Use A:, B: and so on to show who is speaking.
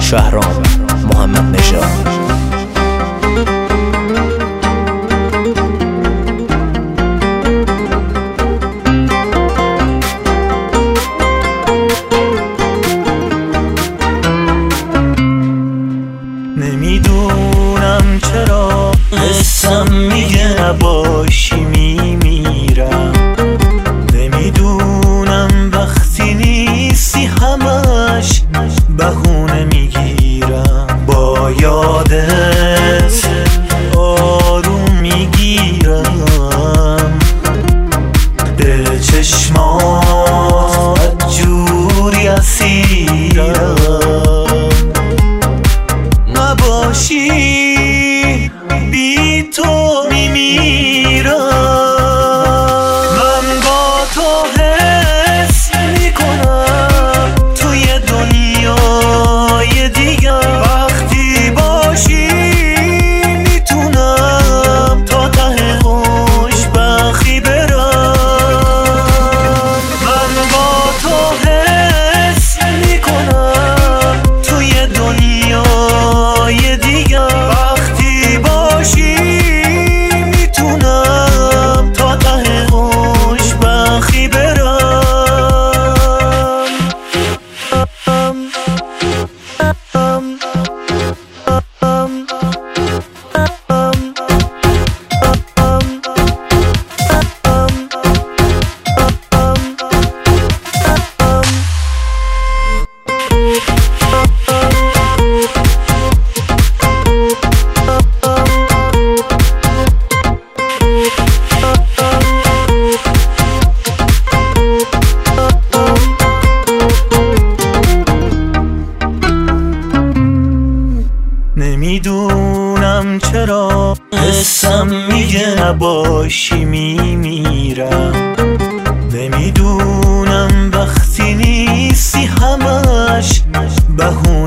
A: شهرام محمد نژاد.
B: نمیدونم چرا حسم میگه نباشی میمیرم. نمیدونم وقتی نیستی همش بهونه میگیرم. با یادت آروم میگیرم. به چشمات جوری اسیرم. نباشی بی تو میمیرم. من با تو حس میکنم توی دنیای دیگه. وقتی باشی میتونم تا ته خوشبختی برم. من با تو حس میکنم توی دنیای دیگه. وقتی باشی میتونم تا ته خوشبختی برم. نمیدونم چرا حسم میگه نباشی میمیرم. نمیدونم وقتی نیستی همش بهونه